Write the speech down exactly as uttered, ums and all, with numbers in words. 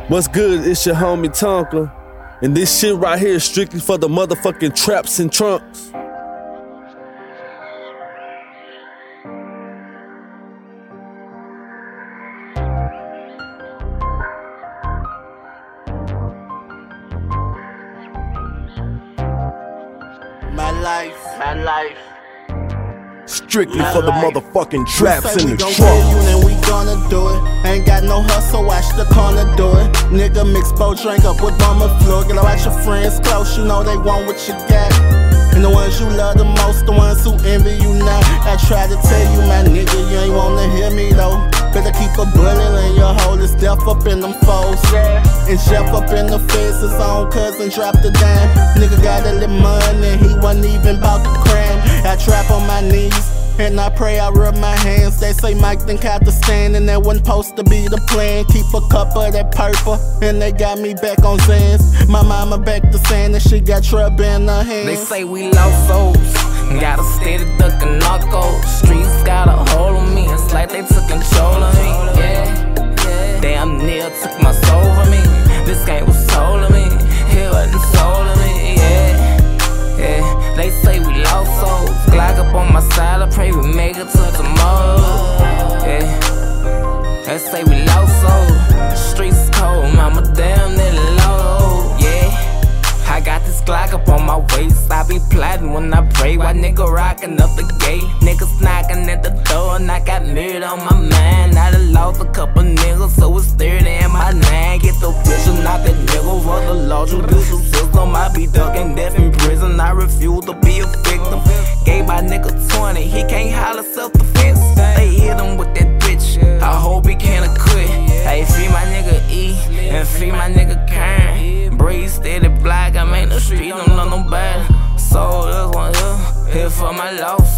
What's good? It's your homie Tonka. And this shit right here is strictly for the motherfucking traps and trunks. My life, my life. Strictly My for the life. motherfucking traps in the We gon' trunk. kill you, then we gonna do it. Ain't got no hustle, watch the corner do it. Nigga mix both drink up with Bummer Floor. Get watch your friends close, you know they want what you got. And the ones you love the most, the ones who envy you not. I try to tell you, my nigga, you ain't wanna hear me though. Better keep a bullet in your hole, it's death up in them foes. And Jeff up in the face, his own cousin dropped a dime. Nigga got a little money, he wasn't even about the crime. I trap on my knees, and I pray I rub my hands. They say Mike done caught the stand, and that wasn't supposed to be the plan. Keep a cup of that purple, and they got me back on Zans. My mama back to saying that she got trouble in her hands. They say we lost souls, got a steady duckin' narcos. Streets got a hold on me, it's like they took control of me. Yeah, damn near took my soul from me. This game was sold to me, it wasn't sold to me. Yeah, yeah. They say we lost souls, Glock up on my side, I pray we make it to tomorrow. Yeah, they say we lost souls, the streets cold, mama damn near low. Yeah. I got this Glock up on my waist, I be plotting when I pray. Why nigga rockin' up the gate? Niggas knocking at the door and I got murder on my mind. I done lost a couple niggas, so it's thirty in my nine. Get the picture, not that nigga for the law. Judicial system, I be ducking death in prison. I refuse to be a victim. Gave my nigga twenty, he can't holler self-defense. They hit him with that bitch, I hope he can't quit. Hey, free my nigga E, and free my nigga Karen. Breeze steady black, I ain't the street, don't know nobody. So this one here, here for my loss.